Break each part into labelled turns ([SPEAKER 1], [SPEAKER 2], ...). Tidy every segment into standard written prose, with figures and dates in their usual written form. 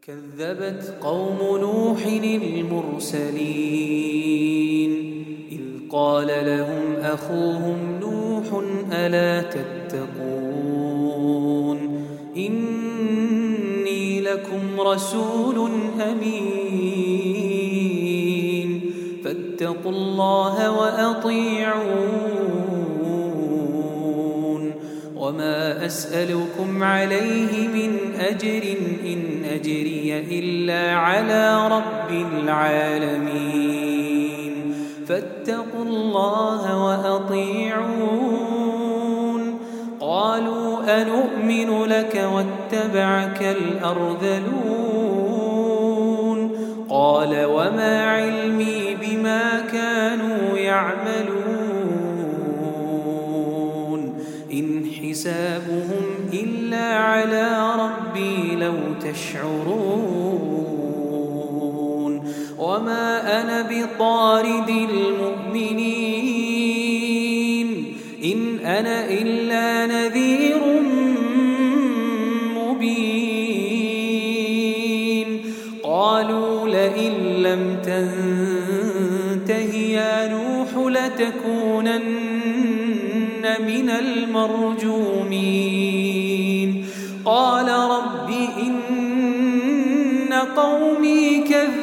[SPEAKER 1] كذبت قوم نوح المرسلين إذ قال لهم أخوهم نوح ألا تتقون إني لكم رسول أمين فاتقوا الله وأطيعون وما أسألكم عليه من أجر إن أجري إلا على رب العالمين فاتقوا الله وأطيعون قالوا أنؤمن لك واتبعك الأرذلون قال وما علمي بما كانوا يعملون إن حسابهم إلا على ربي لو تشعرون وما أنا بطارد المؤمنين إن أنا إلا نذير مبين قالوا لئن لم تنته يا نوح لتكونن من المرجومين قال رب إن قومي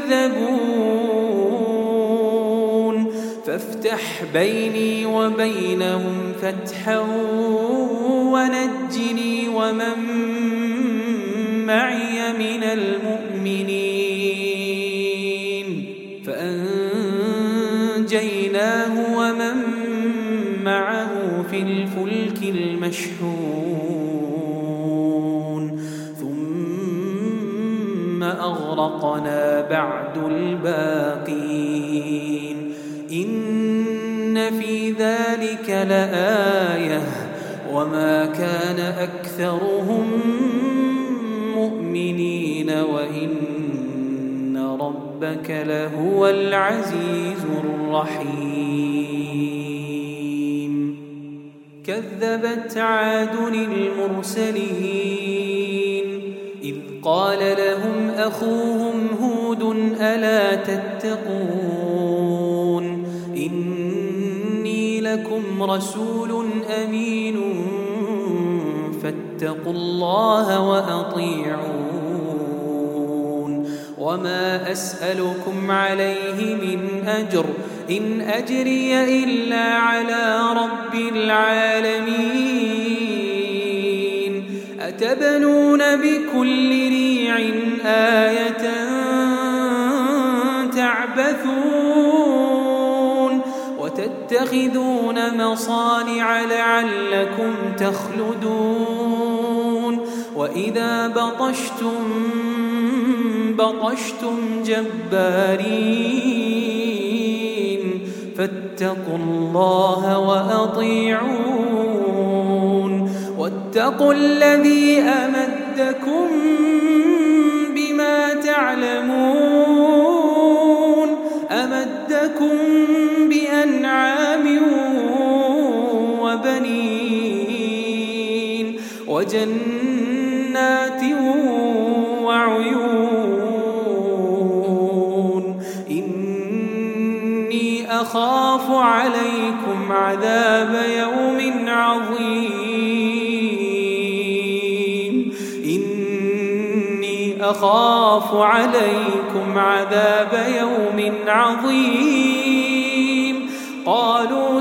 [SPEAKER 1] كذبون فافتح بيني وبينهم فتحا ونجني ومن معي من المؤمنين فأنجيناه ومن معه في الفلك المشحون ثم أغرقنا بعد الباقين إن في ذلك لآية وما كان أكثرهم مؤمنين وإن ربك لهو العزيز الرحيم كذبت عاد المرسلين إذ قال لهم أخوهم هود ألا تتقون إني لكم رسول أمين فاتقوا الله وأطيعون وما أسألكم عليه من أجر إن أجري إلا على رب العالمين أتبنون بكل ريع آية تعبثون وتتخذون مصانع لعلكم تخلدون وإذا بطشتم جبارين فاتقوا الله وأطيعون واتقوا الذي أمدكم بما تعلمون أمدكم بأنعام وبنين وجنات وعيون إني أخاف عليكم عذاب يوم عظيم إني أخاف عليكم عذاب يوم عظيم قالوا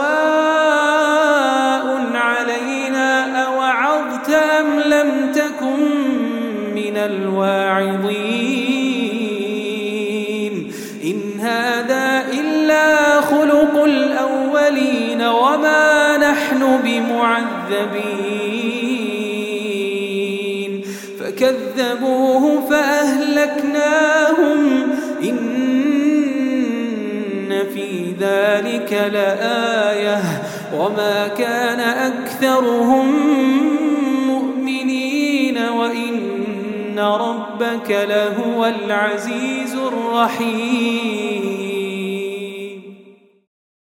[SPEAKER 1] سواء علينا أوعظت أم لم تكن من الواعظين إن هذا إلا خلق الأولين وما نحن بمعذبين فكذبوه فأهلكناهم إن في ذلك لآية وما كان أكثرهم مؤمنين وإن ربك لهو العزيز الرحيم